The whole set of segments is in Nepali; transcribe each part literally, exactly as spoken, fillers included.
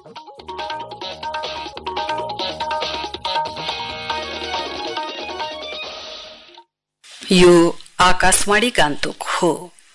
यो आकाशवाणी गान्तोक हो।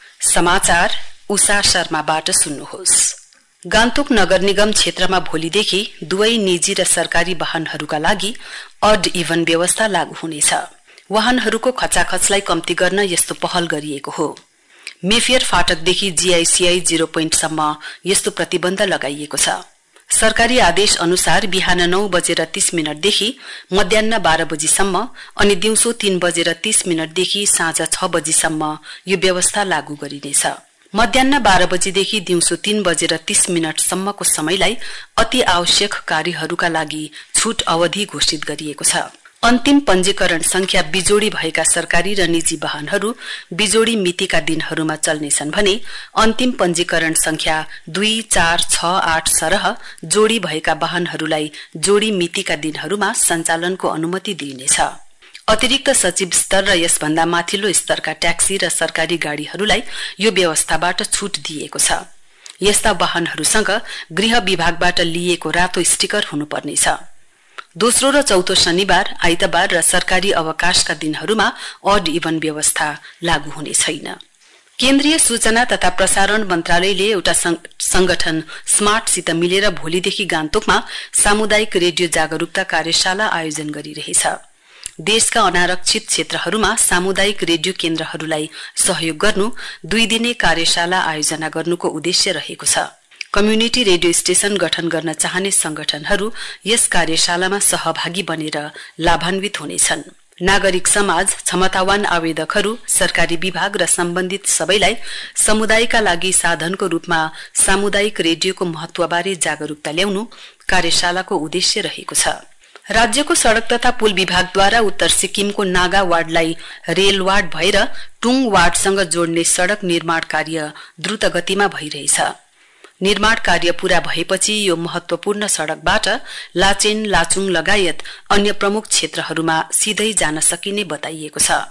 समाचार उषा शर्माबाट सुन्नुहोस्। गान्तोक नगर निगम क्षेत्रमा भोलिदेखि दुवै निजी र सरकारी वाहनहरूका लागि अड इभन व्यवस्था लागू हुनेछ। वाहनहरूको खचाखचलाई कम्ती गर्न यस्तो पहल गरिएको हो। मेफियर फाटकदेखि जीआईसीआई जिरो पोइन्ट सम्म यस्तो प्रतिबन्ध लगाइएको छ। सरकारी आदेश अनुसार बिहान नौ बजेर तीस मिनटदेखि मध्याह्न बाह्र बजीसम्म अनि दिउँसो तीन बजेर तीस मिनटदेखि साँझ छ बजीसम्म यो व्यवस्था लागू गरिनेछ। मध्याह्न बाह्र बजेदेखि दिउँसो तीन बजेर तीस मिनटसम्मको समयलाई अति आवश्यक कार्यहरूका लागि छूट अवधि घोषित गरिएको छ। अन्तिम पञ्जीकरण संख्या बिजोडी भएका सरकारी र निजी वाहनहरू बिजोडी मितिका दिनहरूमा चल्नेछन् भने अन्तिम पञ्जीकरण संख्या दुई चार छ आठ सरह जोडी भएका वाहनहरूलाई जोडी मितिका दिनहरूमा सञ्चालनको अनुमति दिइनेछ। अतिरिक्त सचिव स्तर र यसभन्दा माथिल्लो स्तरका ट्याक्सी र सरकारी गाडीहरूलाई यो व्यवस्थाबाट छूट दिएको छ। यस्ता वाहनहरूसँग गृह विभागबाट लिएको रातो स्टिकर हुनुपर्नेछ। दोस्रो र चौथो शनिबार, आइतबार र सरकारी अवकाशका दिनहरूमा अड इभन व्यवस्था लागू हुने छैन। केन्द्रीय सूचना तथा प्रसारण मन्त्रालयले एउटा संगठन स्मार्टसित मिलेर भोलिदेखि गान्तोकमा सामुदायिक रेडियो जागरूकता कार्यशाला आयोजन गरिरहेछ। देशका अनारक्षित क्षेत्रहरूमा सामुदायिक रेडियो केन्द्रहरूलाई सहयोग गर्नु दुई दिने कार्यशाला आयोजना गर्नुको उद्देश्य रहेको छ। कम्युनिटी रेडियो स्टेशन गठन गर्न चाहने संगठनहरू यस कार्यशालामा सहभागी बनेर लाभान्वित हुनेछन्। नागरिक समाज, क्षमतावान आवेदकहरू, सरकारी विभाग र सम्बन्धित सबैलाई समुदायका लागि साधनको रूपमा सामुदायिक रेडियोको महत्वबारे जागरूकता ल्याउनु कार्यशालाको उद्देश्य रहेको छ। राज्यको सड़क तथा पुल विभागद्वारा उत्तर सिक्किमको नागा वार्डलाई रेल वार्ड भएर टुङ वार्डसँग जोड्ने सड़क निर्माण कार्य द्रुत गतिमा भइरहेछ। निर्माण कार्य पूरा भएपछि यो महत्वपूर्ण सड़कबाट लाचेन, लाचुङ लगायत अन्य प्रमुख क्षेत्रहरूमा सिधै जान सकिने बताइएको छ।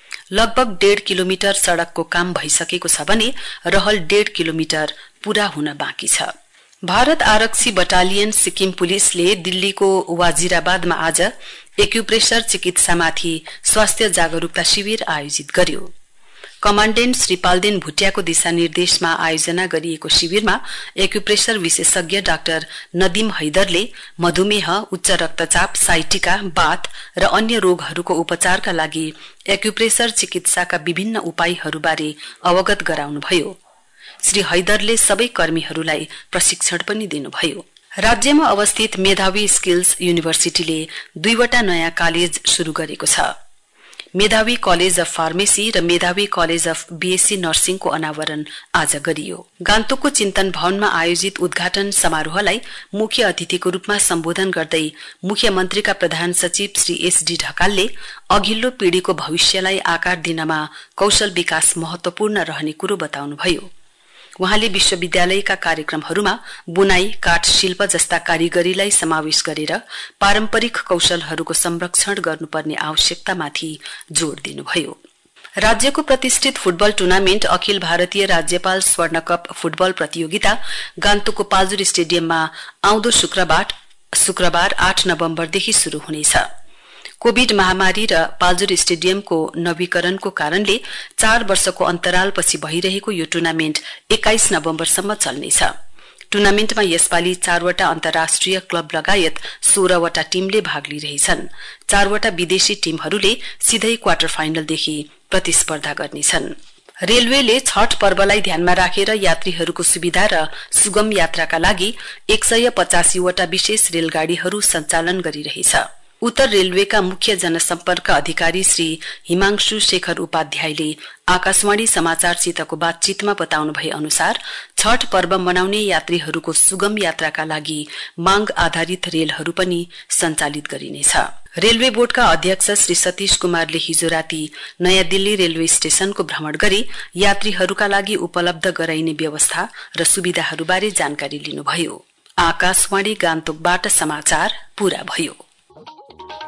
लगभग डेढ़ किलोमिटर सड़कको काम भइसकेको छ भने रहल डेढ़ किलोमिटर पूरा हुन बाँकी छ। भारत आरक्षी बटालियन सिक्किम पुलिसले दिल्लीको वाजिराबादमा आज एक्युप्रेशर चिकित्सामाथि स्वास्थ्य जागरूकता शिविर आयोजित गर्यो। कमाण्डेन्ट श्री पाल्देन भुटियाको दिशानिर्देशमा आयोजना गरिएको शिविरमा एक्युप्रेशर विशेषज्ञ डाक्टर नदीम हैदरले मधुमेह, उच्च रक्तचाप, साइटिका, बाथ र अन्य रोगहरूको उपचारका लागि एक्युप्रेशर चिकित्साका विभिन्न उपायहरूबारे अवगत गराउनुभयो। श्री हैदरले सबै कर्मीहरूलाई प्रशिक्षण पनि दिनुभयो। राज्यमा अवस्थित मेधावी स्किल्स युनिभर्सिटीले दुईवटा नयाँ कलेज शुरू गरेको छ। मेधावी कलेज अफ फार्मेसी र मेधावी कलेज अफ बीएससी नर्सिङको अनावरण आज गरियो। गान्तोकको चिन्तन भवनमा आयोजित उद्घाटन समारोहलाई मुख्य अतिथिको रूपमा सम्बोधन गर्दै मुख्यमन्त्रीका प्रधान सचिव श्री एसडी ढकालले अघिल्लो पीढ़ीको भविष्यलाई आकार दिनमा कौशल विकास महत्वपूर्ण रहने कुरो बताउनुभयो। वहाँले विश्वविद्यालयका कार्यक्रमहरूमा बुनाई, काठ शिल्प जस्ता कारिगरीलाई समावेश गरेर पारम्परिक कौशलहरूको संरक्षण गर्नुपर्ने आवश्यकतामाथि जोड़ दिनुभयो। राज्यको प्रतिष्ठित फुटबल टुर्नामेन्ट अखिल भारतीय राज्यपाल स्वर्ण कप फुटबल प्रतियोगिता गान्तोकको पाल्जर स्टेडियममा आउँदो शुक्रबार शुक्रबार आठ नवम्बरदेखि शुरू हुनेछ। कोभिड महामारी र पाल्जर स्टेडियमको नवीकरणको कारणले चार वर्षको अन्तरालपछि भइरहेको यो टुर्नामेन्ट एक्काइस नवम्बरसम्म चल्नेछ। टुर्नामेन्टमा यसपालि चारवटा अन्तर्राष्ट्रिय क्लब लगायत सोह्रवटा टीमले भाग लिइरहेछन्। चारवटा विदेशी टीमहरूले सिधै क्वार्टर फाइनलदेखि प्रतिस्पर्धा गर्नेछन्। रेलवेले छठ पर्वलाई ध्यानमा राखेर यात्रीहरूको सुविधा र सुगम यात्राका लागि एक सय पचासीवटा विशेष रेलगाडीहरू सञ्चालन गरिरहेछ। उत्तर रेलवेका मुख्य जनसम्पर्क अधिकारी श्री हिमांशु शेखर उपाध्यायले आकाशवाणी समाचारसितको बातचीतमा बताउनु भए अनुसार छठ पर्व मनाउने यात्रीहरूको सुगम यात्राका लागि मांग आधारित रेलहरू पनि सञ्चालित गरिनेछ। रेलवे बोर्डका अध्यक्ष श्री सतीश कुमारले हिजो राती नयाँ दिल्ली रेलवे स्टेशनको भ्रमण गरी यात्रीहरूका लागि उपलब्ध गराइने व्यवस्था र सुविधाहरूबारे जानकारी लिनुभयो। आकाशवाणी गान्तोकबाट समाचार पूरा भयो।